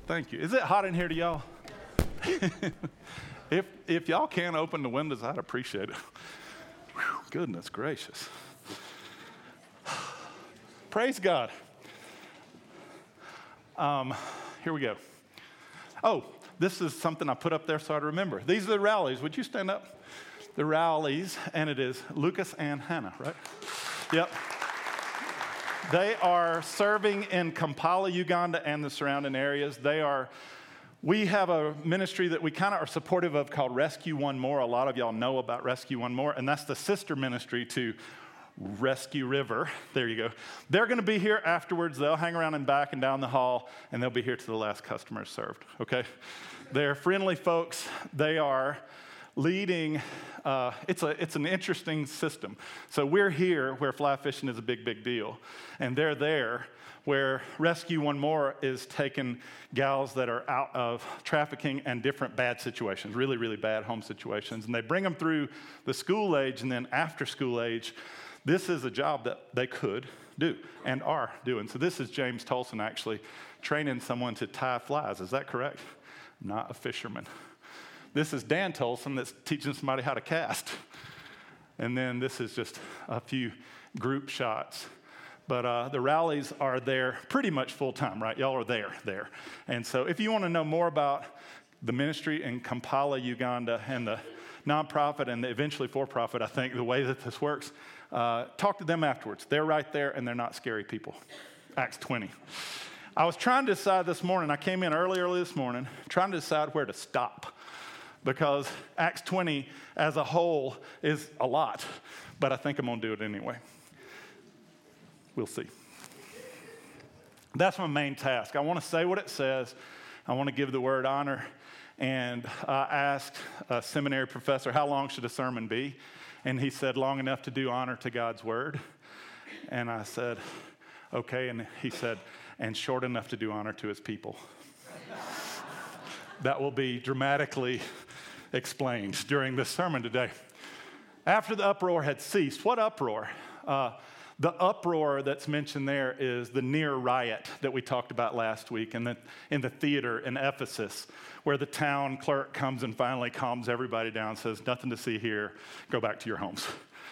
Thank you. Is it hot in here to y'all? If y'all can't open the windows, I'd appreciate it. Whew, goodness gracious. Praise God. Here we go. Oh, this is something I put up there so I'd remember. These are the rallies. Would you stand up? The rallies, and it is Lucas and Hannah, right? Yep. They are serving in Kampala, Uganda, and the surrounding areas. We have a ministry that we kind of are supportive of called Rescue One More. A lot of y'all know about Rescue One More, and that's the sister ministry to Rescue River. There you go. They're going to be here afterwards. They'll hang around and back and down the hall, and they'll be here to the last customer is served, okay? They're friendly folks. They are leading, it's an interesting system. So we're here where fly fishing is a big, big deal. And they're there where Rescue One More is taking gals that are out of trafficking and different bad situations, really, really bad home situations. And they bring them through the school age, and then after school age, this is a job that they could do and are doing. So this is James Tolson actually training someone to tie flies. Is that correct? I'm not a fisherman. This is Dan Tolson that's teaching somebody how to cast. And then this is just a few group shots. But the rallies are there pretty much full time, right? Y'all are there. And so if you want to know more about the ministry in Kampala, Uganda, and the nonprofit and the eventually for-profit, I think, the way that this works, talk to them afterwards. They're right there, and they're not scary people. Acts 20. I was trying to decide this morning, I came in early this morning, trying to decide where to stop. Because Acts 20 as a whole is a lot, but I think I'm going to do it anyway. We'll see. That's my main task. I want to say what it says. I want to give the word honor. And I asked a seminary professor, how long should a sermon be? And he said, long enough to do honor to God's word. And I said, okay. And he said, and short enough to do honor to his people. That will be dramatically explained during this sermon today. After the uproar had ceased, what uproar? The uproar that's mentioned there is the near riot that we talked about last week in the theater in Ephesus, where the town clerk comes and finally calms everybody down and says, nothing to see here, go back to your homes.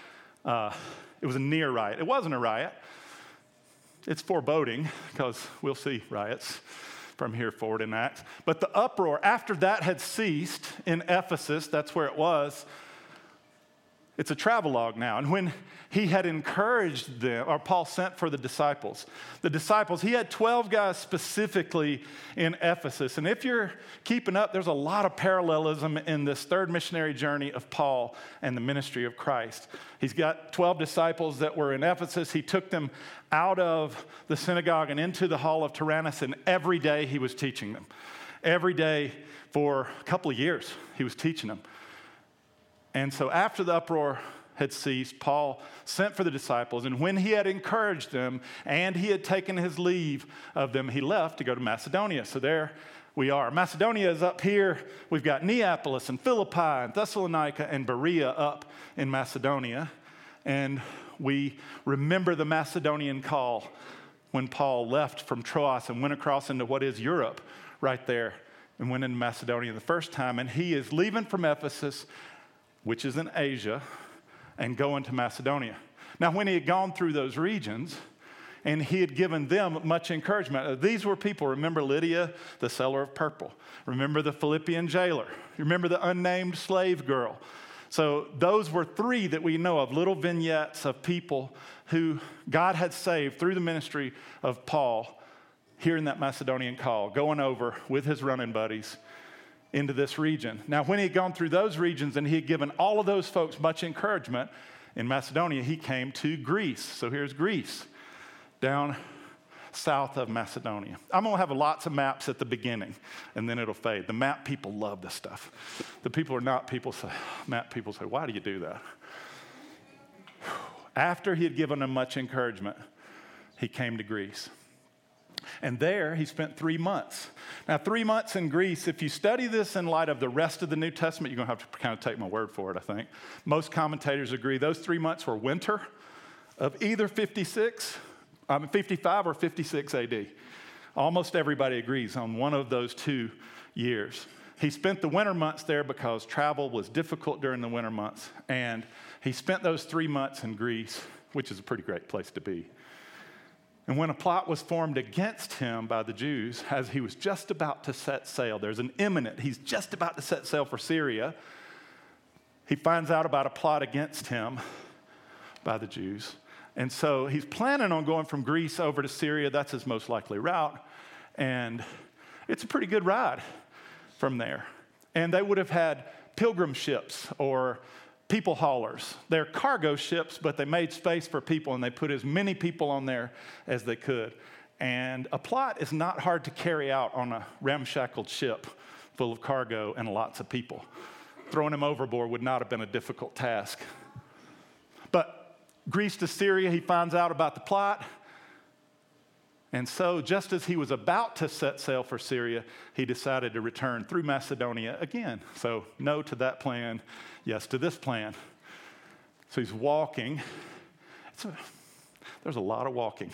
It was a near riot. It wasn't a riot. It's foreboding, because we'll see riots from here forward in Acts. But the uproar, after that had ceased in Ephesus, that's where it was, it's a travelogue now. And when he had encouraged them, or Paul sent for the disciples, he had 12 guys specifically in Ephesus. And if you're keeping up, there's a lot of parallelism in this third missionary journey of Paul and the ministry of Christ. He's got 12 disciples that were in Ephesus. He took them out of the synagogue and into the hall of Tyrannus, and every day he was teaching them. Every day for a couple of years, he was teaching them. And so after the uproar had ceased, Paul sent for the disciples, and when he had encouraged them and he had taken his leave of them, he left to go to Macedonia. So there we are. Macedonia is up here. We've got Neapolis and Philippi and Thessalonica and Berea up in Macedonia. And we remember the Macedonian call when Paul left from Troas and went across into what is Europe right there and went into Macedonia the first time. And he is leaving from Ephesus, which is in Asia, and going to Macedonia. Now, when he had gone through those regions, and he had given them much encouragement. These were people, remember Lydia, the seller of purple. Remember the Philippian jailer. Remember the unnamed slave girl. So those were three that we know of, little vignettes of people who God had saved through the ministry of Paul, hearing that Macedonian call, going over with his running buddies into this region. Now, when he had gone through those regions and he had given all of those folks much encouragement, in Macedonia, he came to Greece. So here's Greece, down south of Macedonia. I'm going to have lots of maps at the beginning, and then it'll fade. The map people love this stuff. The people who are not map people say, why do you do that? After he had given them much encouragement, he came to Greece. And there he spent 3 months. Now, 3 months in Greece, if you study this in light of the rest of the New Testament, you're going to have to kind of take my word for it, I think. Most commentators agree those 3 months were winter of either 55 or 56 AD. Almost everybody agrees on one of those 2 years. He spent the winter months there because travel was difficult during the winter months, and he spent those 3 months in Greece, which is a pretty great place to be. And when a plot was formed against him by the Jews, as he was just about to set sail, he's just about to set sail for Syria. He finds out about a plot against him by the Jews. And so he's planning on going from Greece over to Syria. That's his most likely route. And it's a pretty good ride from there. And they would have had pilgrim ships or people haulers. They're cargo ships, but they made space for people, and they put as many people on there as they could. And a plot is not hard to carry out on a ramshackled ship full of cargo and lots of people. Throwing him overboard would not have been a difficult task. But Greece to Syria, he finds out about the plot. And so just as he was about to set sail for Syria, he decided to return through Macedonia again. So no to that plan, yes to this plan. So he's walking. There's a lot of walking.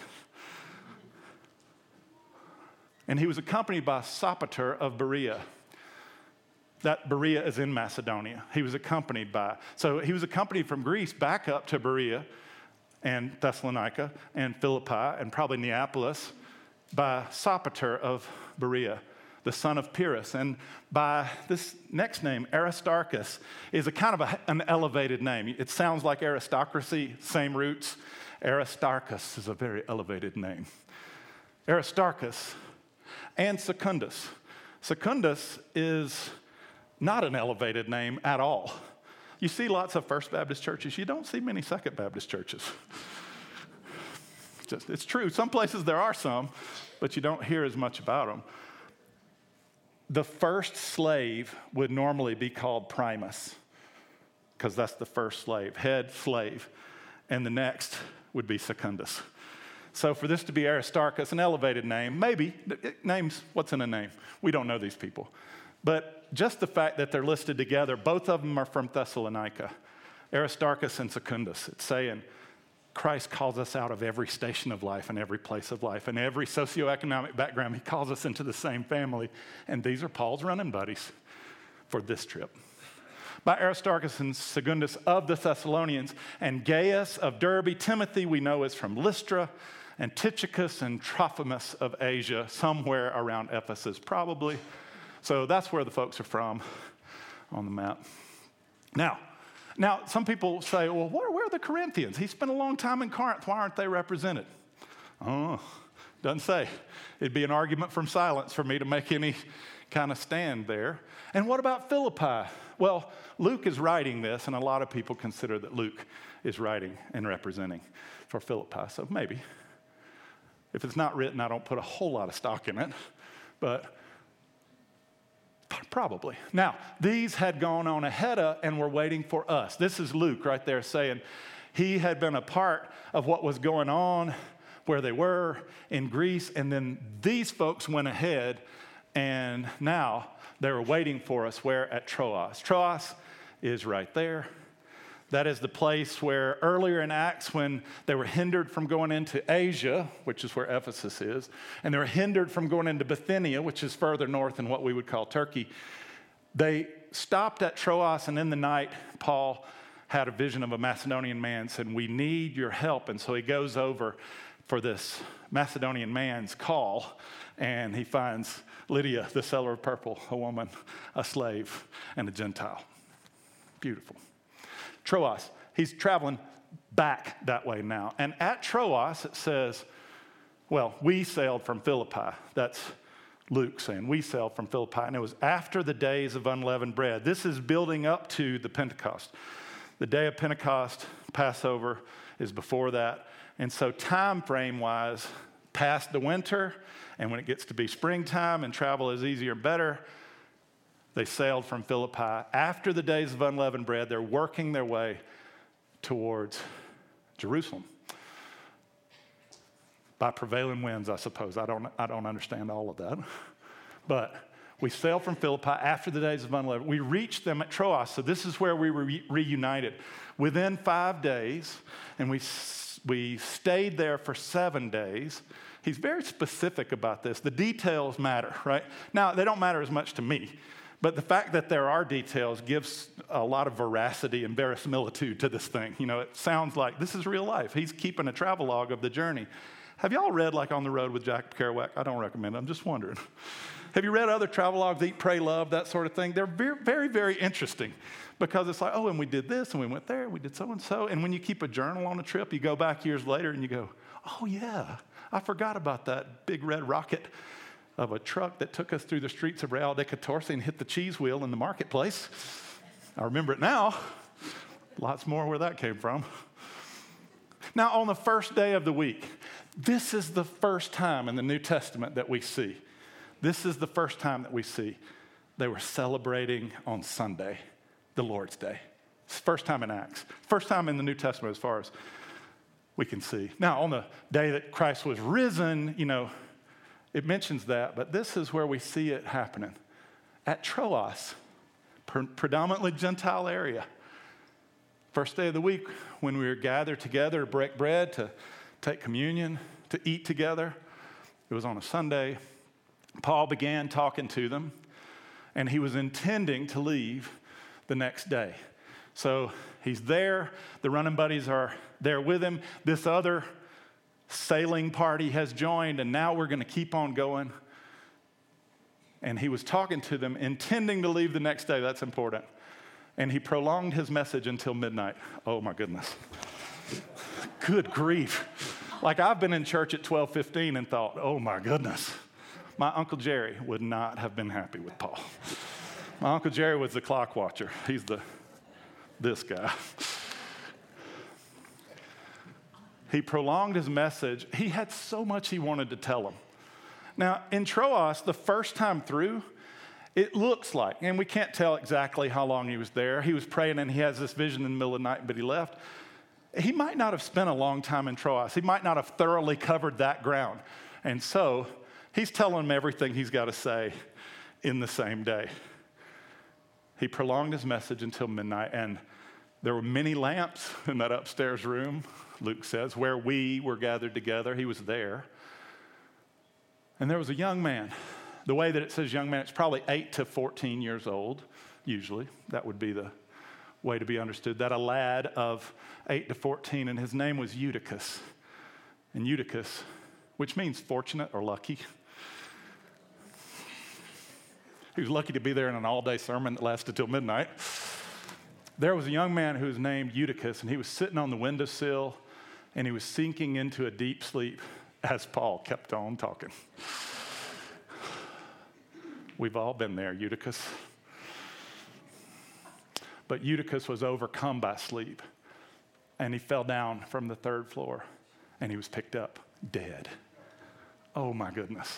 And he was accompanied by Sopater of Berea. That Berea is in Macedonia. He was accompanied from Greece back up to Berea and Thessalonica and Philippi and probably Neapolis by Sopater of Berea, the son of Pyrrhus. And by this next name, Aristarchus, is a kind of an elevated name. It sounds like aristocracy, same roots. Aristarchus is a very elevated name. Aristarchus and Secundus. Secundus is not an elevated name at all. You see lots of First Baptist churches. You don't see many Second Baptist churches. It's true. Some places there are some, but you don't hear as much about them. The first slave would normally be called Primus, because that's the first slave, head slave. And the next would be Secundus. So for this to be Aristarchus, an elevated name, maybe, names, what's in a name? We don't know these people. But just the fact that they're listed together, both of them are from Thessalonica, Aristarchus and Secundus. It's saying Christ calls us out of every station of life and every place of life and every socioeconomic background. He calls us into the same family. And these are Paul's running buddies for this trip. By Aristarchus and Secundus of the Thessalonians, and Gaius of Derbe. Timothy we know is from Lystra, and Tychicus and Trophimus of Asia, somewhere around Ephesus probably. So that's where the folks are from on the map. Now, some people say, well, where are the Corinthians? He spent a long time in Corinth. Why aren't they represented? Oh, doesn't say. It'd be an argument from silence for me to make any kind of stand there. And what about Philippi? Well, Luke is writing this, and a lot of people consider that Luke is writing and representing for Philippi. So maybe. If it's not written, I don't put a whole lot of stock in it, but probably. Now, these had gone on ahead of and were waiting for us. This is Luke right there saying he had been a part of what was going on where they were in Greece, and then these folks went ahead, and now they were waiting for us where? At Troas. Troas is right there. That is the place where earlier in Acts, when they were hindered from going into Asia, which is where Ephesus is, and they were hindered from going into Bithynia, which is further north in what we would call Turkey, they stopped at Troas, and in the night, Paul had a vision of a Macedonian man, said, we need your help. And so he goes over for this Macedonian man's call, and he finds Lydia, the seller of purple, a woman, a slave, and a Gentile. Beautiful. Troas, he's traveling back that way now. And at Troas, it says, well, we sailed from Philippi. That's Luke saying, we sailed from Philippi. And it was after the days of unleavened bread. This is building up to the Pentecost. The day of Pentecost, Passover, is before that. And so time frame-wise, past the winter, and when it gets to be springtime and travel is easier and better, they sailed from Philippi. After the days of unleavened bread, they're working their way towards Jerusalem. By prevailing winds, I suppose. I don't understand all of that. But we sailed from Philippi after the days of unleavened. We reached them at Troas. So this is where we were reunited. Within 5 days, and we stayed there for 7 days. He's very specific about this. The details matter, right? Now, they don't matter as much to me, but the fact that there are details gives a lot of veracity and verisimilitude to this thing. You know, it sounds like this is real life. He's keeping a travel log of the journey. Have y'all read like On the Road with Jack Kerouac? I don't recommend it. I'm just wondering. Have you read other travel logs, Eat, Pray, Love, that sort of thing? They're very, very, very interesting because it's like, oh, and we did this, and we went there, we did so-and-so. And when you keep a journal on a trip, you go back years later and you go, oh, yeah, I forgot about that big red rocket of a truck that took us through the streets of Real de Catorce and hit the cheese wheel in the marketplace. I remember it now. Lots more where that came from. Now, on the first day of the week, this is the first time in the New Testament that we see. This is the first time that we see they were celebrating on Sunday, the Lord's Day. It's the first time in Acts. First time in the New Testament as far as we can see. Now, on the day that Christ was risen, you know, it mentions that, but this is where we see it happening. At Troas, predominantly Gentile area. First day of the week when we were gathered together to break bread, to take communion, to eat together. It was on a Sunday. Paul began talking to them, and he was intending to leave the next day. So he's there. The running buddies are there with him. This other sailing party has joined, and now we're going to keep on going. And he was talking to them, intending to leave the next day. That's important. And he prolonged his message until midnight. Oh, my goodness. Good grief. Like, I've been in church at 12:15 and thought, oh, my goodness. My Uncle Jerry would not have been happy with Paul. My Uncle Jerry was the clock watcher. He's this guy. He prolonged his message. He had so much he wanted to tell them. Now, in Troas, the first time through, it looks like, and we can't tell exactly how long he was there. He was praying and he has this vision in the middle of the night, but he left. He might not have spent a long time in Troas. He might not have thoroughly covered that ground. And so he's telling them everything he's got to say in the same day. He prolonged his message until midnight, and there were many lamps in that upstairs room, Luke says, where we were gathered together. He was there. And there was a young man. The way that it says young man, it's probably 8 to 14 years old, usually. That would be the way to be understood. That a lad of 8 to 14, and his name was Eutychus. And Eutychus, which means fortunate or lucky. He was lucky to be there in an all-day sermon that lasted till midnight. There was a young man who was named Eutychus, and he was sitting on the windowsill, and he was sinking into a deep sleep as Paul kept on talking. We've all been there, Eutychus. But Eutychus was overcome by sleep, and he fell down from the 3rd floor, and he was picked up dead. Oh, my goodness.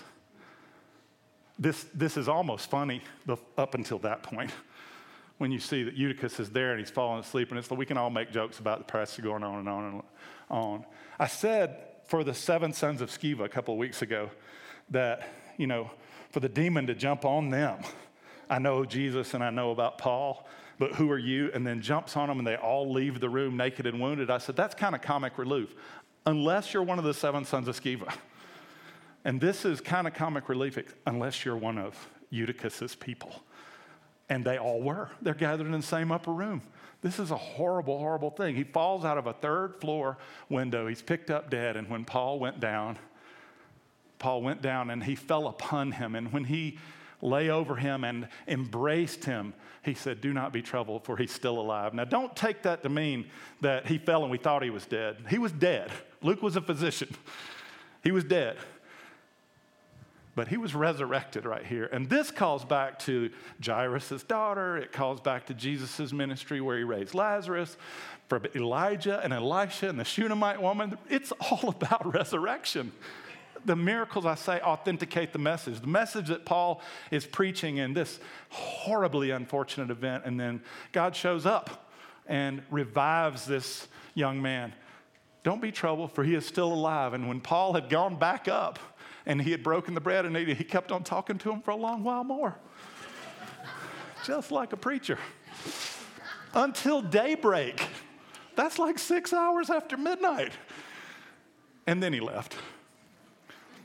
This is almost funny up until that point, when you see that Eutychus is there and he's falling asleep, and it's like we can all make jokes about the passage going on and on and on. I said for the 7 sons of Sceva a couple of weeks ago that, you know, for the demon to jump on them. I know Jesus and I know about Paul, but who are you? And then jumps on them and they all leave the room naked and wounded. I said, that's kind of comic relief, unless you're one of the 7 sons of Sceva. And this is kind of comic relief, unless you're one of Eutychus's people. And they all were. They're gathered in the same upper room. This is a horrible, horrible thing. He falls out of a 3rd floor window. He's picked up dead. And when Paul went down and he fell upon him. And when he lay over him and embraced him, he said, do not be troubled, for he's still alive. Now, don't take that to mean that he fell and we thought he was dead. He was dead. Luke was a physician. He was dead. But he was resurrected right here. And this calls back to Jairus' daughter. It calls back to Jesus' ministry where he raised Lazarus, for Elijah and Elisha and the Shunammite woman. It's all about resurrection. The miracles, I say, authenticate the message. The message that Paul is preaching in this horribly unfortunate event. And then God shows up and revives this young man. Don't be troubled, for he is still alive. And when Paul had gone back up, and he had broken the bread and he kept on talking to him for a long while more. Just like a preacher. Until daybreak. That's like 6 hours after midnight. And then he left.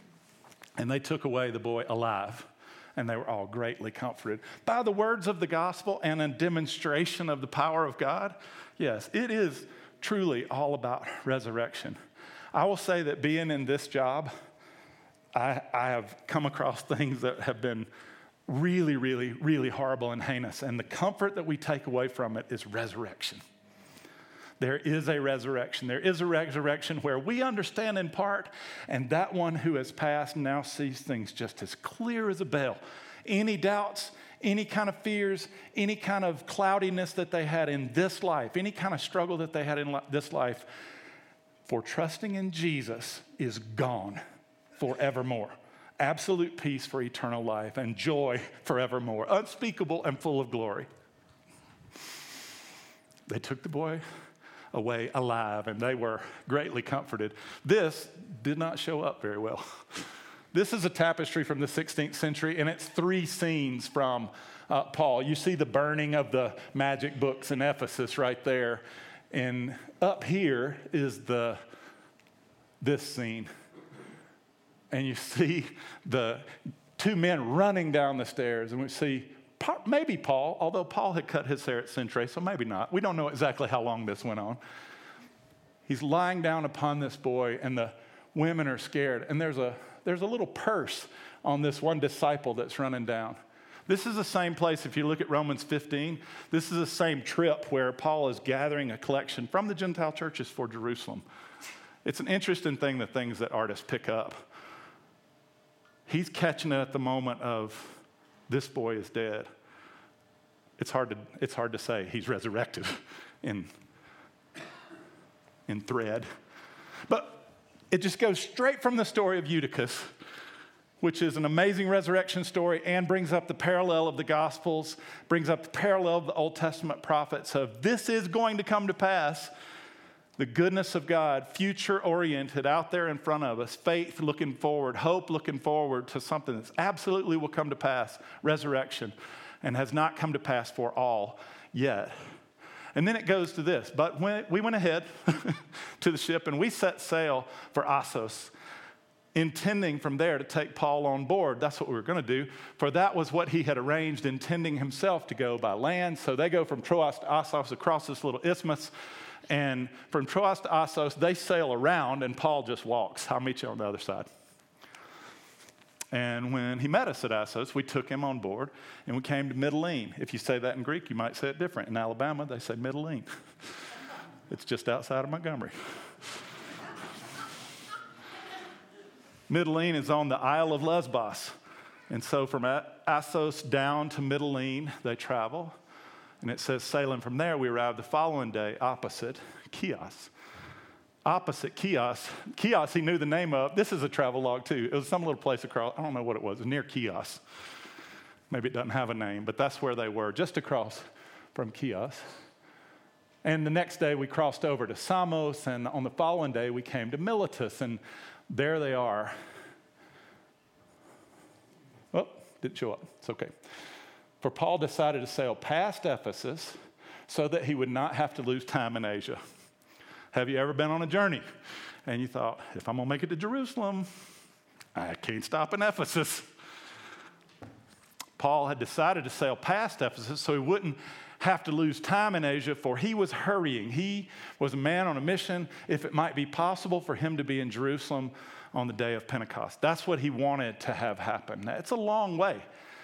And they took away the boy alive, and they were all greatly comforted. By the words of the gospel and a demonstration of the power of God, yes, it is truly all about resurrection. I will say that being in this job, I have come across things that have been really, really, really horrible and heinous. And the comfort that we take away from it is resurrection. There is a resurrection. There is a resurrection where we understand in part, and that one who has passed now sees things just as clear as a bell. Any doubts, any kind of fears, any kind of cloudiness that they had in this life, any kind of struggle that they had in this life, for trusting in Jesus is gone forevermore. Absolute peace for eternal life and joy forevermore, unspeakable and full of glory. They took the boy away alive, and they were greatly comforted. This did not show up very well. This is a tapestry from the 16th century, and it's 3 scenes from Paul. You see the burning of the magic books in Ephesus right there, and up here is this scene. And you see the 2 men running down the stairs, and we see maybe Paul, although Paul had cut his hair at Centre, so maybe not. We don't know exactly how long this went on. He's lying down upon this boy, and the women are scared. And there's a little purse on this one disciple that's running down. This is the same place, if you look at Romans 15, this is the same trip where Paul is gathering a collection from the Gentile churches for Jerusalem. It's an interesting thing, the things that artists pick up. He's catching it at the moment of, this boy is dead. It's hard to say he's resurrected in thread. But it just goes straight from the story of Eutychus, which is an amazing resurrection story and brings up the parallel of the Gospels, brings up the parallel of the Old Testament prophets of this is going to come to pass. The goodness of God, future-oriented out there in front of us, faith looking forward, hope looking forward to something that absolutely will come to pass, resurrection, and has not come to pass for all yet. And then it goes to this, but when we went ahead to the ship and we set sail for Assos, intending from there to take Paul on board. That's what we were going to do, for that was what he had arranged, intending himself to go by land. So they go from Troas to Assos across this little isthmus. And from Troas to Assos, they sail around, and Paul just walks. I'll meet you on the other side. And when he met us at Assos, we took him on board, and we came to Mytilene. If you say that in Greek, you might say it different. In Alabama, they say Mytilene. It's just outside of Montgomery. Mytilene is on the Isle of Lesbos. And so from Assos down to Mytilene, they travel. And it says, sailing from there, we arrived the following day opposite Chios. Opposite Chios. Chios, he knew the name of. This is a travel log, too. It was some little place across. I don't know what it was. It was near Chios. Maybe it doesn't have a name, but that's where they were, just across from Chios. And the next day, we crossed over to Samos, and on the following day, we came to Miletus, and there they are. Oh, didn't show up. It's okay. For Paul decided to sail past Ephesus so that he would not have to lose time in Asia. Have you ever been on a journey and you thought, if I'm going to make it to Jerusalem, I can't stop in Ephesus? Paul had decided to sail past Ephesus so he wouldn't have to lose time in Asia, for he was hurrying. He was a man on a mission, if it might be possible for him to be in Jerusalem on the day of Pentecost. That's what he wanted to have happen. Now, it's a long way.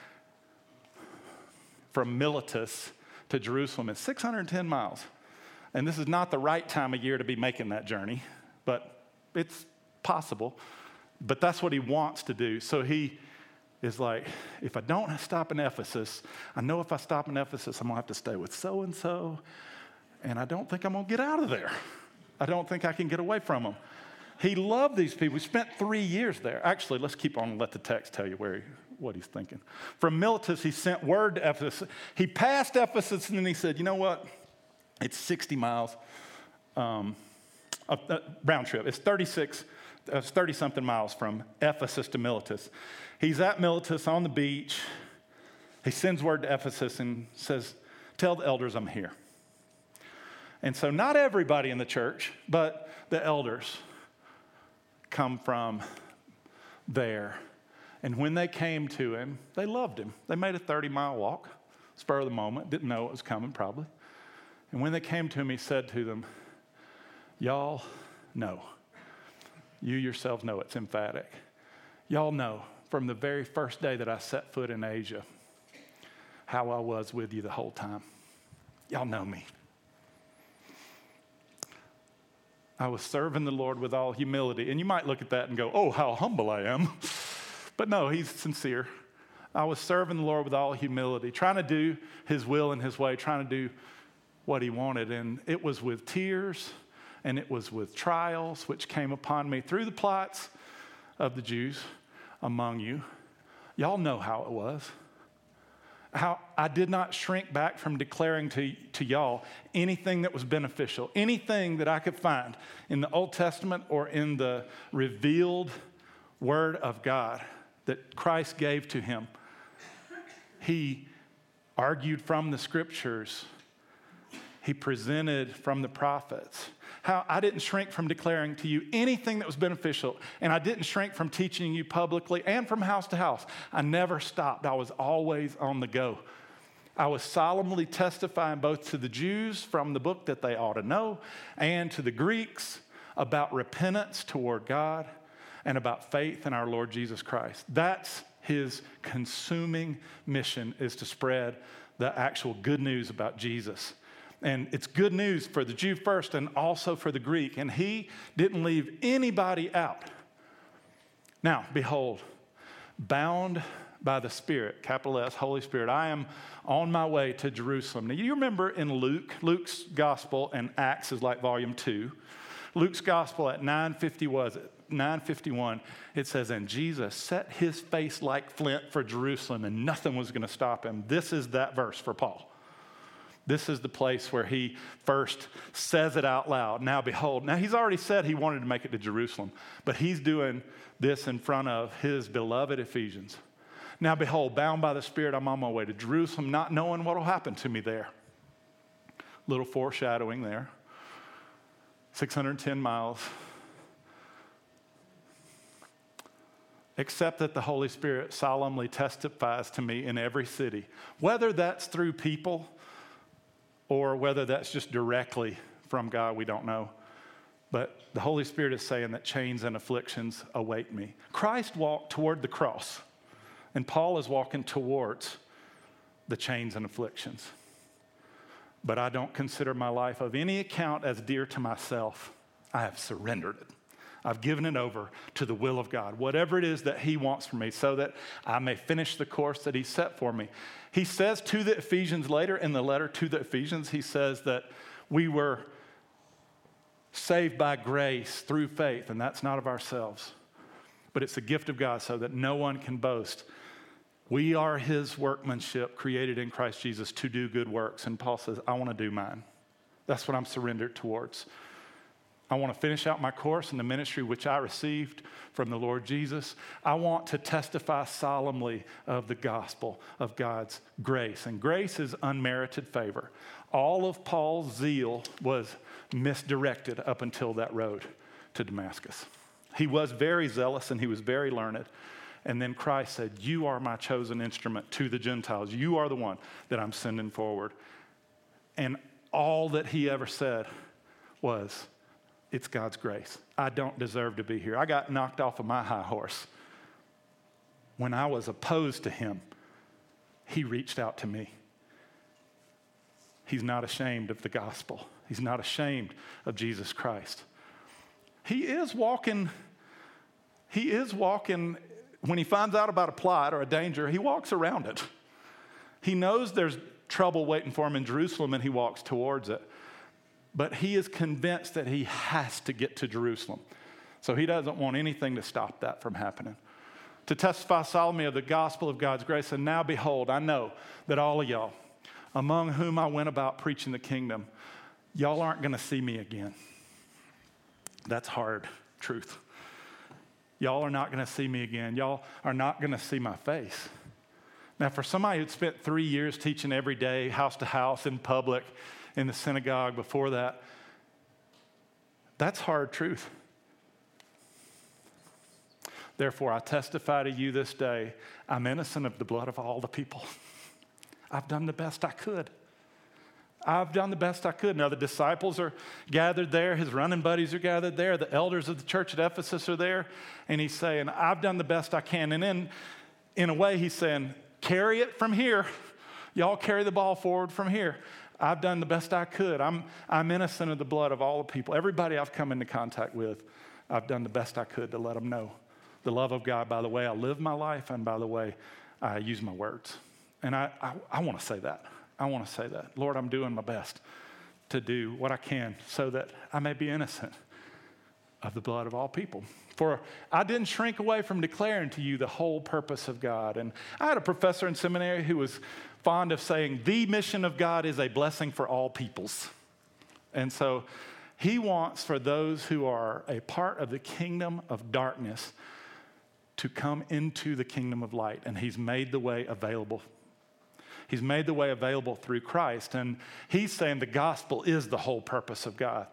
From Miletus to Jerusalem is 610 miles. And this is not the right time of year to be making that journey, but it's possible. But that's what he wants to do. So he is like, if I don't stop in Ephesus, I know if I stop in Ephesus, I'm going to have to stay with so-and-so, and I don't think I'm going to get out of there. I don't think I can get away from them. He loved these people. He spent 3 years there. Actually, let's keep on and let the text tell you what he's thinking. From Miletus, he sent word to Ephesus. He passed Ephesus, and then he said, you know what? It's 60 miles round trip. It's 30-something miles from Ephesus to Miletus. He's at Miletus on the beach. He sends word to Ephesus and says, tell the elders I'm here. And so not everybody in the church, but the elders come from there. And when they came to him, they loved him. They made a 30-mile walk, spur of the moment, didn't know it was coming probably. And when they came to him, he said to them, y'all know. You yourselves know, it's emphatic. Y'all know from the very first day that I set foot in Asia how I was with you the whole time. Y'all know me. I was serving the Lord with all humility. And you might look at that and go, oh, how humble I am. But no, he's sincere. I was serving the Lord with all humility, trying to do his will and his way, trying to do what he wanted. And it was with tears and it was with trials which came upon me through the plots of the Jews among you. Y'all know how it was. How I did not shrink back from declaring to y'all anything that was beneficial, anything that I could find in the Old Testament or in the revealed Word of God that Christ gave to him. He argued from the Scriptures. He presented from the prophets. How I didn't shrink from declaring to you anything that was beneficial, and I didn't shrink from teaching you publicly and from house to house. I never stopped. I was always on the go. I was solemnly testifying both to the Jews from the book that they ought to know and to the Greeks about repentance toward God and about faith in our Lord Jesus Christ. That's his consuming mission, is to spread the actual good news about Jesus. And it's good news for the Jew first and also for the Greek. And he didn't leave anybody out. Now, behold, bound by the Spirit, capital S, Holy Spirit, I am on my way to Jerusalem. Now, you remember in Luke's gospel, and Acts is like volume 2. Luke's gospel at 9:51, it says, and Jesus set his face like flint for Jerusalem, and nothing was going to stop him. This is that verse for Paul. This is the place where he first says it out loud. Now, behold. Now, he's already said he wanted to make it to Jerusalem, but he's doing this in front of his beloved Ephesians. Now, behold, bound by the Spirit, I'm on my way to Jerusalem, not knowing what will happen to me there. Little foreshadowing there. 610 miles. Except that the Holy Spirit solemnly testifies to me in every city, whether that's through people or whether that's just directly from God, we don't know. But the Holy Spirit is saying that chains and afflictions await me. Christ walked toward the cross, and Paul is walking towards the chains and afflictions. But I don't consider my life of any account as dear to myself. I have surrendered it. I've given it over to the will of God, whatever it is that he wants from me, so that I may finish the course that he set for me. He says to the Ephesians later in the letter to the Ephesians, he says that we were saved by grace through faith, and that's not of ourselves, but it's a gift of God so that no one can boast. We are his workmanship created in Christ Jesus to do good works. And Paul says, I want to do mine. That's what I'm surrendered towards. I want to finish out my course in the ministry which I received from the Lord Jesus. I want to testify solemnly of the gospel of God's grace. And grace is unmerited favor. All of Paul's zeal was misdirected up until that road to Damascus. He was very zealous and he was very learned. And then Christ said, you are my chosen instrument to the Gentiles. You are the one that I'm sending forward. And all that he ever said was, it's God's grace. I don't deserve to be here. I got knocked off of my high horse. When I was opposed to him, he reached out to me. He's not ashamed of the gospel. He's not ashamed of Jesus Christ. He is walking, when he finds out about a plot or a danger, he walks around it. He knows there's trouble waiting for him in Jerusalem and he walks towards it. But he is convinced that he has to get to Jerusalem. So he doesn't want anything to stop that from happening. To testify solemnly of the gospel of God's grace. And now behold, I know that all of y'all, among whom I went about preaching the kingdom, y'all aren't going to see me again. That's hard truth. Y'all are not going to see me again. Y'all are not going to see my face. Now, for somebody who'd spent 3 years teaching every day, house to house, in public, in the synagogue before that, that's hard truth. Therefore, I testify to you this day, I'm innocent of the blood of all the people. I've done the best I could. I've done the best I could. Now, the disciples are gathered there. His running buddies are gathered there. The elders of the church at Ephesus are there. And he's saying, I've done the best I can. And then, in a way, he's saying, carry it from here. Y'all carry the ball forward from here. I've done the best I could. I'm innocent of the blood of all the people. Everybody I've come into contact with, I've done the best I could to let them know the love of God by the way I live my life and by the way I use my words. And I want to say that. I want to say that. Lord, I'm doing my best to do what I can so that I may be innocent of the blood of all people. For I didn't shrink away from declaring to you the whole purpose of God. And I had a professor in seminary who was fond of saying, the mission of God is a blessing for all peoples. And so he wants for those who are a part of the kingdom of darkness to come into the kingdom of light. And he's made the way available. He's made the way available through Christ. And he's saying the gospel is the whole purpose of God.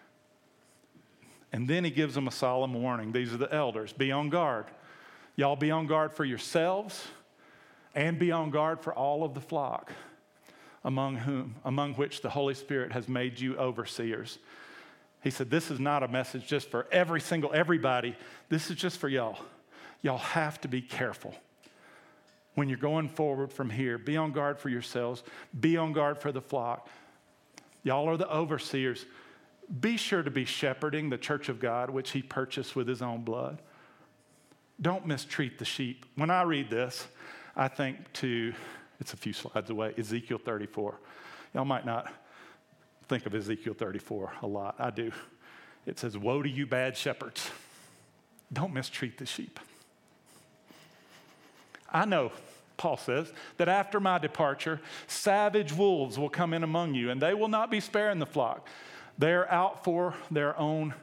And then he gives them a solemn warning. These are the elders. Be on guard. Y'all be on guard for yourselves and be on guard for all of the flock among which the Holy Spirit has made you overseers. He said, this is not a message just for everybody. This is just for y'all. Y'all have to be careful. When you're going forward from here, be on guard for yourselves. Be on guard for the flock. Y'all are the overseers. Be sure to be shepherding the church of God, which he purchased with his own blood. Don't mistreat the sheep. When I read this, I think it's a few slides away, Ezekiel 34. Y'all might not think of Ezekiel 34 a lot. I do. It says, woe to you bad shepherds. Don't mistreat the sheep. I know, Paul says, that after my departure, savage wolves will come in among you, and they will not be sparing the flock. They're out for their own,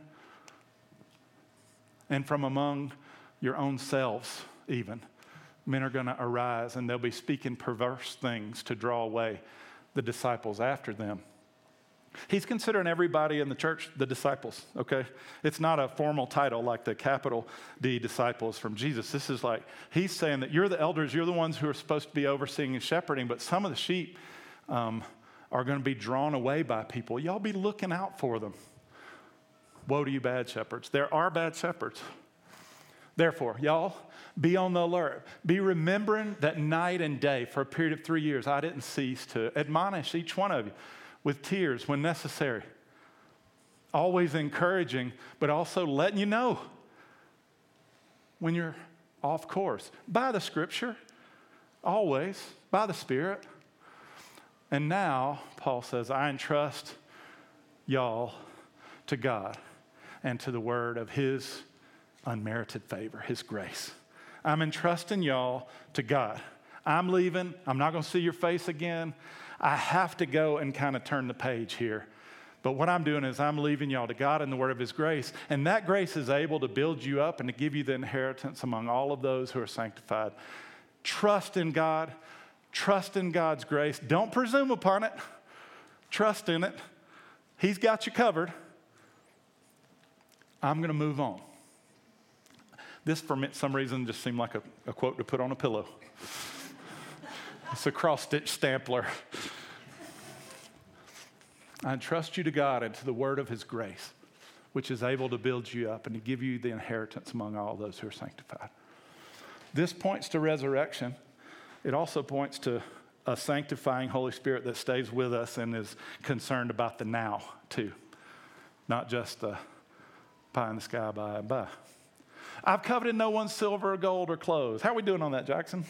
and from among your own selves even. Men are going to arise, and they'll be speaking perverse things to draw away the disciples after them. He's considering everybody in the church the disciples, okay? It's not a formal title like the capital D disciples from Jesus. This is like, he's saying that you're the elders, you're the ones who are supposed to be overseeing and shepherding, but some of the sheep are going to be drawn away by people. Y'all be looking out for them. Woe to you bad shepherds. There are bad shepherds. Therefore, y'all, be on the alert. Be remembering that night and day for a period of 3 years, I didn't cease to admonish each one of you with tears when necessary. Always encouraging, but also letting you know when you're off course. By the Scripture, always, by the Spirit. And now, Paul says, I entrust y'all to God and to the word of his unmerited favor, his grace. I'm entrusting y'all to God. I'm leaving. I'm not going to see your face again. I have to go and kind of turn the page here. But what I'm doing is I'm leaving y'all to God and the word of his grace. And that grace is able to build you up and to give you the inheritance among all of those who are sanctified. Trust in God. Trust in God's grace. Don't presume upon it. Trust in it. He's got you covered. I'm going to move on. This, for some reason, just seemed like a quote to put on a pillow. It's a cross-stitch stapler. I entrust you to God and to the word of his grace, which is able to build you up and to give you the inheritance among all those who are sanctified. This points to resurrection. It also points to a sanctifying Holy Spirit that stays with us and is concerned about the now, too. Not just the pie in the sky by and by. I've coveted no one's silver or gold or clothes. How are we doing on that, Jackson?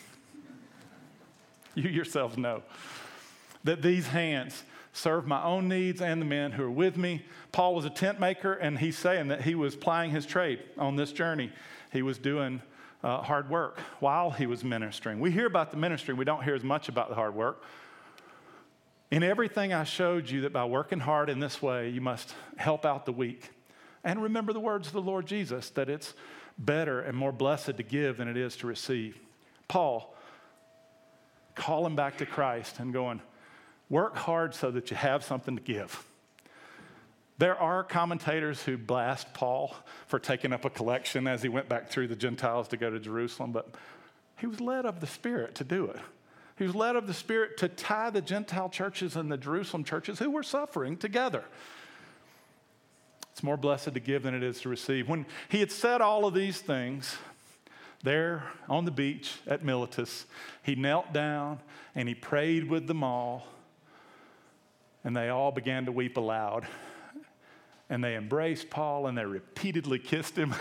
You yourselves know that these hands serve my own needs and the men who are with me. Paul was a tent maker, and he's saying that he was plying his trade on this journey. He was doing hard work while he was ministering. We hear about the ministry. We don't hear as much about the hard work. In everything I showed you that by working hard in this way, you must help out the weak. And remember the words of the Lord Jesus, that it's better and more blessed to give than it is to receive. Paul, calling back to Christ and going, work hard so that you have something to give. There are commentators who blast Paul for taking up a collection as he went back through the Gentiles to go to Jerusalem, but he was led of the Spirit to do it. He was led of the Spirit to tie the Gentile churches and the Jerusalem churches who were suffering together. It's more blessed to give than it is to receive. When he had said all of these things, there on the beach at Miletus, he knelt down and he prayed with them all, and they all began to weep aloud. And they embraced Paul and they repeatedly kissed him,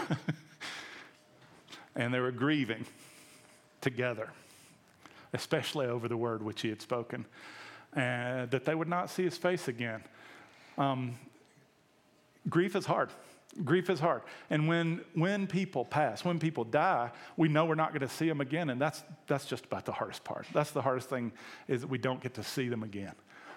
and they were grieving together, especially over the word which he had spoken, and that they would not see his face again. Grief is hard. Grief is hard. And when people pass, when people die, we know we're not going to see them again, and that's just about the hardest part. That's the hardest thing, is that we don't get to see them again.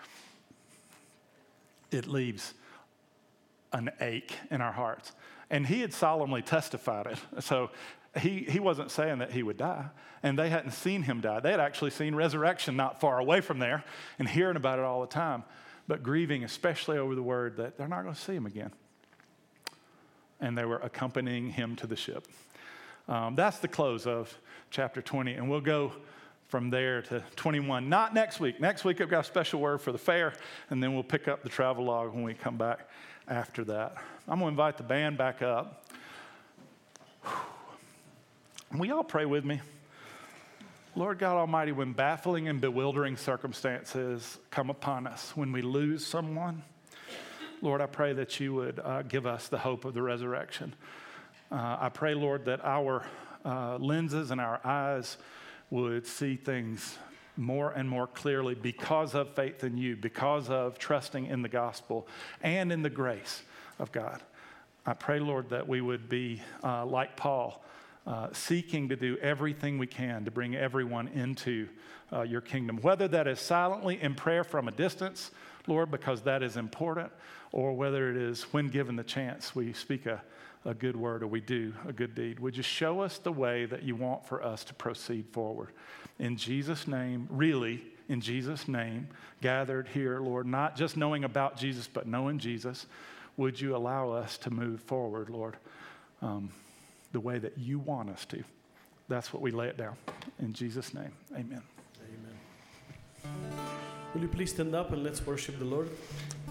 It leaves an ache in our hearts. And he had solemnly testified it. So he wasn't saying that he would die, and they hadn't seen him die. They had actually seen resurrection not far away from there and hearing about it all the time, but grieving especially over the word that they're not going to see him again. And they were accompanying him to the ship. That's the close of chapter 20, and we'll go from there to 21. Not next week. Next week I've got a special word for the fair, and then we'll pick up the travel log when we come back after that. I'm going to invite the band back up. Will y'all pray with me? Lord God Almighty, when baffling and bewildering circumstances come upon us, when we lose someone, Lord, I pray that you would give us the hope of the resurrection. I pray, Lord, that our lenses and our eyes would see things more and more clearly because of faith in you, because of trusting in the gospel and in the grace of God. I pray, Lord, that we would be like Paul, seeking to do everything we can to bring everyone into your kingdom, whether that is silently in prayer from a distance, Lord, because that is important, or whether it is when given the chance we speak a good word or we do a good deed. Would you show us the way that you want for us to proceed forward? In Jesus' name, really, in Jesus' name, gathered here, Lord, not just knowing about Jesus, but knowing Jesus, would you allow us to move forward, Lord, the way that you want us to? That's what we lay it down. In Jesus' name, amen. Amen. Will you please stand up and let's worship the Lord?